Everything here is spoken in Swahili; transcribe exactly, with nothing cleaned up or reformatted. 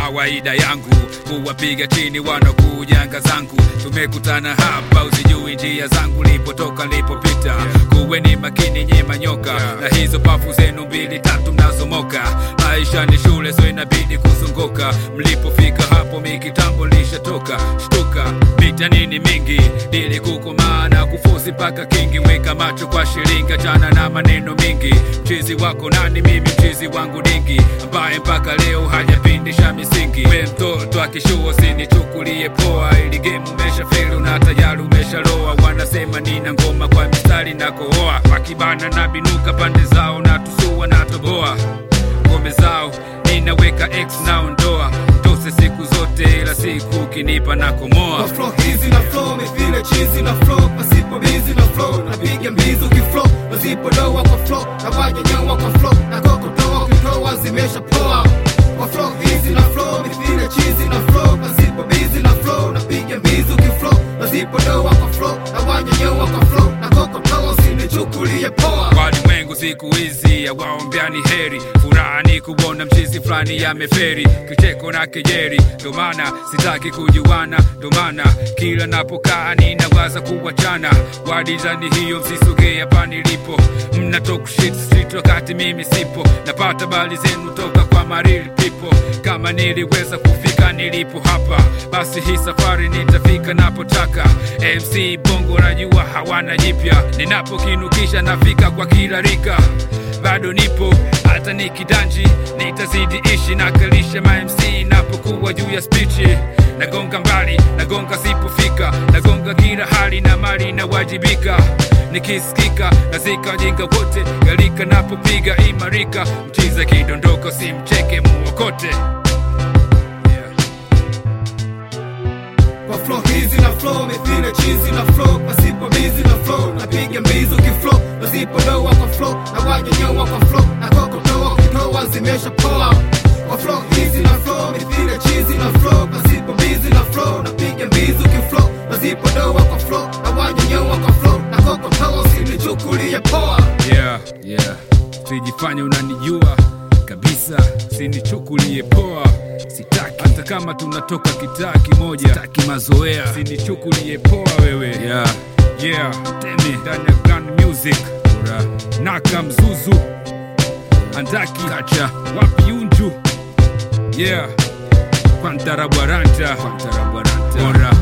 kawaida yangu kuwapiga chini wanakujanga zangu. Tumekutana hapa usijui njia zangu lipotoka lipopita. Kuweni makini nyema nyoka na hizo pafu zenu mbili tatu mnazomoka. Maisha ni shule so inabidi kuzunguka. Mlipofika hapo mikitambo lishatoka. Shtuka mita nini mingi dili kukomaa na kufusi paka kingi. Weka macho kwa shilinga chana na maneno mingi. Mchizi wako nani? Mimi mchizi wangu dingi ambaye mpaka leo hajapindisha misingi. We mtoto akishuo sinichukulie poa. Ili game umesha feli na tayari umeshaloa. Wanasema nina ngoma kwa mistari na kohoa. Wakibana na binuka pande zao na tusua na toboa. Ngome zao ninaweka X na ondoa. Tose siku zote ila siku kinipa na komoa. Kwa flow hizi na flow mithile chizi na flow. Pasipo bizi na flow napiga mbizu kiflow. Pasipo doa kwa flow na waja nyawa kwa flow. Na koko doa kitoa zimesha poa. Kwa flow hizi na flow mithile chizi na flow. Pasipo bizi na flow napiga mbizu kiflow. Pasipo doa kwa flow na waja nyawa kwa flow. Na koko doa usinichukulie poa. Walimwengu siku hizi ya waombiani heri. Furaha ni kuona mchizi flani ya meferi. Kicheko na kejeri ndo maana sitaki kujuana. Ndo maana kila napokaa ninawaza kuwachana. Wadizani hiyo msisogea hapa nilipo. Mna talk shit street wakati mimi sipo. Napata bali zenu toka kwa marili people. Kama niliweza kufika nilipo hapa, basi hii safari nitafika napotaka. M C bongo najua hawana jipya. Ninapokinukisha nafika kwa kila rika. Bado nipo hata nikidanji nitazidi ishi. Nakalisha ma M C napokuwa juu ya speech. Nagonga mbali, nagonga sipofika. Nagonga kila hali na mali na wajibika. Nikisikika nazika jinga wote. Galika napopiga imarika. Mchiza kidondoko simcheke muokote. Kwa flow hizi na flow mithile chizi na flow. Pasipo bizi na flow napiga mbizu kiflow. Pasipo doa kwa flow na waja nyawa kwa flow. Na koko doa kitoa zimesha poa. Kwa flow hizi na flow mithile chizi na flow. Pasipo bizi na flow napiga mbizu kiflow. Pasipo doa kwa flow na waja nyawa kwa flow. Na koko doa usinichukulie poa. Yeah, yeah. Sijifanya unanijua kabisa, sinichukulie poa. Sitaki hata kama tunatoka kitaa kimoja. Sitaki mazoea, sinichukulie poa wewe. Yeah, yeah. Temi ndani ya Grand Music. Ura Naka Mzuzu Andaki Kacha Wapi Unju. Yeah, Kwantara Bwaranta Kwantara Bwaranta. Ura